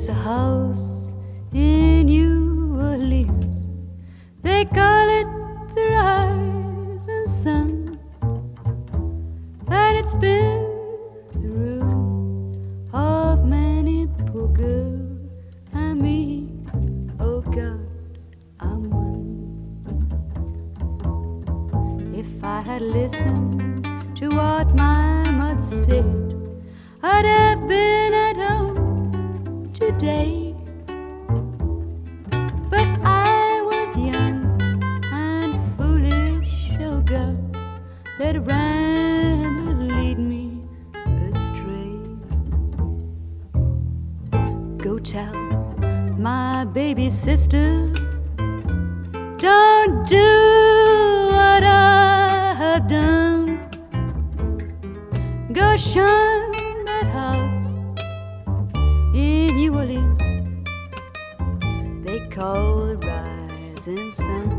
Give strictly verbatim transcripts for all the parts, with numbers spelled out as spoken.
There's a house in New Orleans, they call it the Rising Sun, and it's been the ruin of many poor girl and me. Oh God, I'm one. If I had listened to what my mother said, I'd have been at home today. But I was young and foolish, oh God, let random lead me astray. Go tell my baby sister, don't do what I have done. Go shun that house in New Orleans they call the Rising Sun.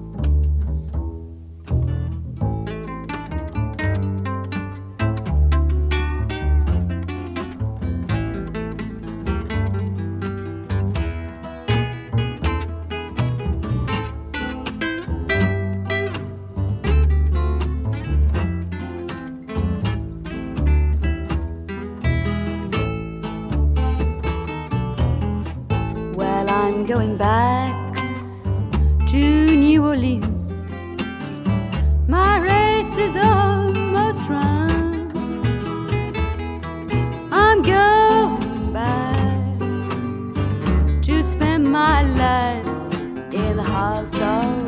I'm going back to New Orleans. My race is almost run. I'm going back to spend my life in the house of